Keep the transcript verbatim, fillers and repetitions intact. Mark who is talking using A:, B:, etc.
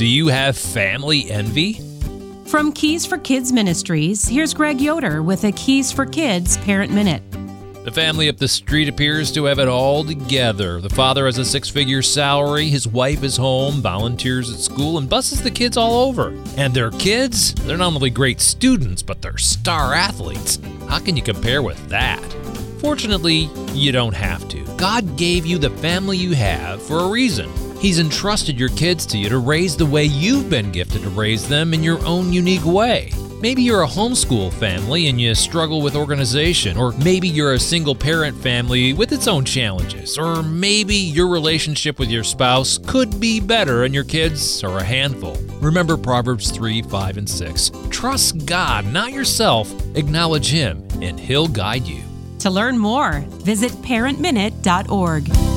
A: Do you have family envy?
B: From Keys for Kids Ministries, here's Greg Yoder with a Keys for Kids Parent Minute.
A: The family up the street appears to have it all together. The father has a six-figure salary, his wife is home, volunteers at school, and busses the kids all over. And their kids, they're not only great students, but they're star athletes. How can you compare with that? Fortunately, you don't have to. God gave you the family you have for a reason. He's entrusted your kids to you to raise the way you've been gifted to raise them in your own unique way. Maybe you're a homeschool family and you struggle with organization, or maybe you're a single-parent family with its own challenges, or maybe your relationship with your spouse could be better and your kids are a handful. Remember Proverbs three, five, and six. Trust God, not yourself. Acknowledge Him, and He'll guide you.
B: To learn more, visit parent minute dot org.